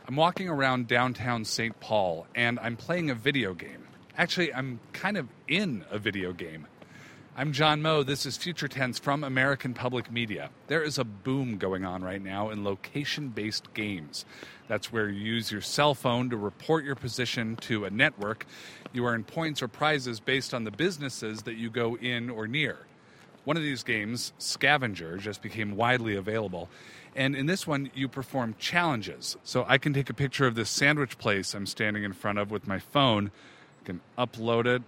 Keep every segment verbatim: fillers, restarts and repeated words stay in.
I'm walking around downtown Saint Paul, and I'm playing a video game. Actually, I'm kind of in a video game. I'm John Moe. This is Future Tense from American Public Media. There is a boom going on right now in location-based games. That's where you use your cell phone to report your position to a network. You earn points or prizes based on the businesses that you go in or near. One of these games, Scavenger, just became widely available. And in this one, you perform challenges. So I can take a picture of this sandwich place I'm standing in front of with my phone, I can upload it,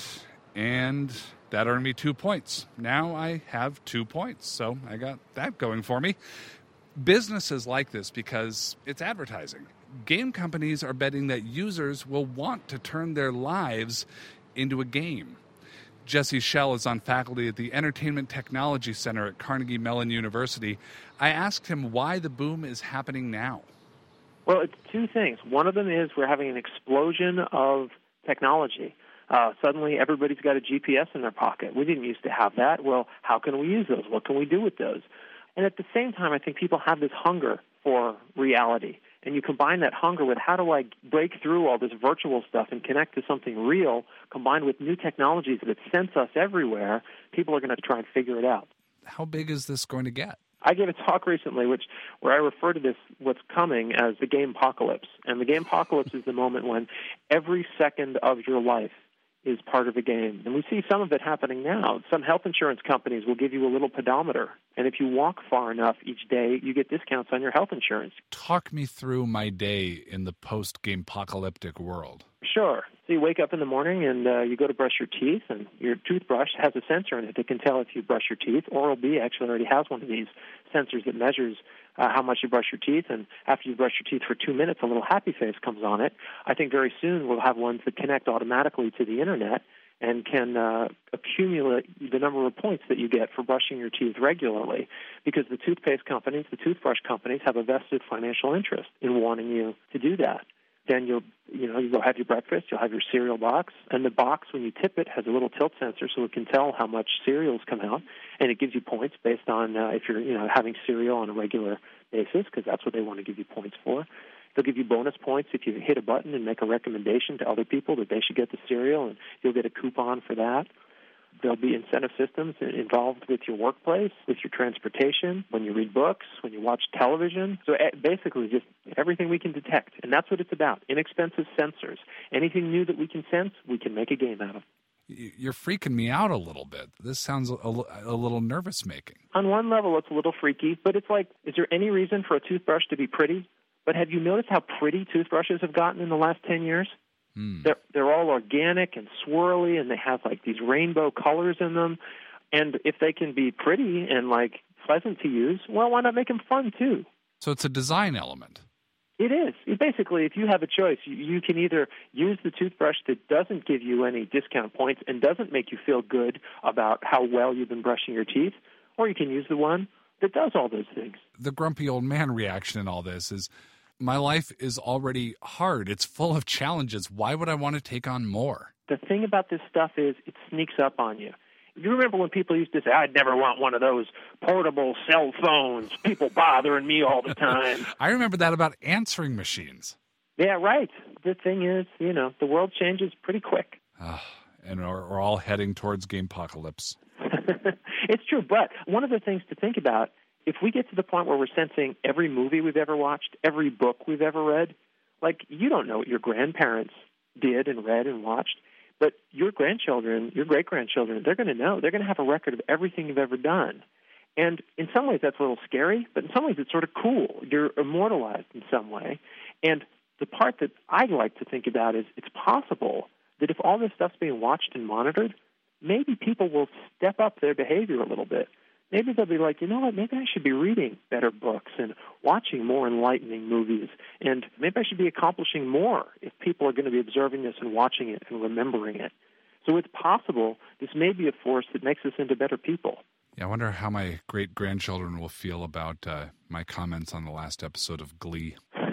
and that earned me two points. Now I have two points, so I got that going for me. Businesses like this because it's advertising. Game companies are betting that users will want to turn their lives into a game. Jesse Schell is on faculty at the Entertainment Technology Center at Carnegie Mellon University. I asked him why the boom is happening now. Well, it's two things. One of them is we're having an explosion of technology. Uh, suddenly, everybody's got a G P S in their pocket. We didn't used to have that. Well, how can we use those? What can we do with those? And at the same time, I think people have this hunger for reality. And you combine that hunger with how do I break through all this virtual stuff and connect to something real, combined with new technologies that sense us everywhere, people are going to try and figure it out. How big is this going to get? I gave a talk recently which where I refer to this, what's coming, as the game apocalypse. And the game apocalypse is the moment when every second of your life is part of a game. And we see some of it happening now. Some health insurance companies will give you a little pedometer. And if you walk far enough each day, you get discounts on your health insurance. Talk me through my day in the post-game apocalyptic world. Sure. So you wake up in the morning and uh, you go to brush your teeth, and your toothbrush has a sensor in it that can tell if you brush your teeth. Oral-B actually already has one of these sensors that measures uh, how much you brush your teeth, and after you brush your teeth for two minutes, a little happy face comes on it. I think very soon we'll have ones that connect automatically to the Internet and can uh, accumulate the number of points that you get for brushing your teeth regularly, because the toothpaste companies, the toothbrush companies, have a vested financial interest in wanting you to do that. Then you'll, you know, you go have your breakfast, you'll have your cereal box, and the box, when you tip it, has a little tilt sensor so it can tell how much cereals come out, and it gives you points based on uh, if you're, you know, having cereal on a regular basis, because that's what they want to give you points for. They'll give you bonus points if you hit a button and make a recommendation to other people that they should get the cereal, and you'll get a coupon for that. There'll be incentive systems involved with your workplace, with your transportation, when you read books, when you watch television. So basically just everything we can detect. And that's what it's about, inexpensive sensors. Anything new that we can sense, we can make a game out of. You're freaking me out a little bit. This sounds a, a little nervous-making. On one level, it's a little freaky, but it's like, is there any reason for a toothbrush to be pretty? But have you noticed how pretty toothbrushes have gotten in the last ten years? Mm. They're, they're all organic and swirly, and they have, like, these rainbow colors in them. And if they can be pretty and, like, pleasant to use, well, why not make them fun, too? So it's a design element. It is. It basically, if you have a choice, you, you can either use the toothbrush that doesn't give you any discount points and doesn't make you feel good about how well you've been brushing your teeth, or you can use the one that does all those things. The grumpy old man reaction in all this is, my life is already hard. It's full of challenges. Why would I want to take on more? The thing about this stuff is it sneaks up on you. You remember when people used to say, I'd never want one of those portable cell phones, people bothering me all the time. I remember that about answering machines. Yeah, right. The thing is, you know, the world changes pretty quick. Uh, and we're, we're all heading towards game apocalypse. It's true, but one of the things to think about, if we get to the point where we're sensing every movie we've ever watched, every book we've ever read, like, you don't know what your grandparents did and read and watched, but your grandchildren, your great-grandchildren, they're going to know. They're going to have a record of everything you've ever done. And in some ways that's a little scary, but in some ways it's sort of cool. You're immortalized in some way. And the part that I'd like to think about is it's possible that if all this stuff's being watched and monitored, maybe people will step up their behavior a little bit. Maybe they'll be like, you know what, maybe I should be reading better books and watching more enlightening movies, and maybe I should be accomplishing more if people are going to be observing this and watching it and remembering it. So it's possible this may be a force that makes us into better people. Yeah, I wonder how my great-grandchildren will feel about uh, my comments on the last episode of Glee.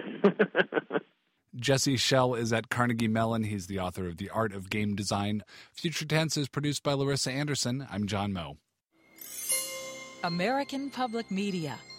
Jesse Schell is at Carnegie Mellon. He's the author of The Art of Game Design. Future Tense is produced by Larissa Anderson. I'm John Moe. American Public Media.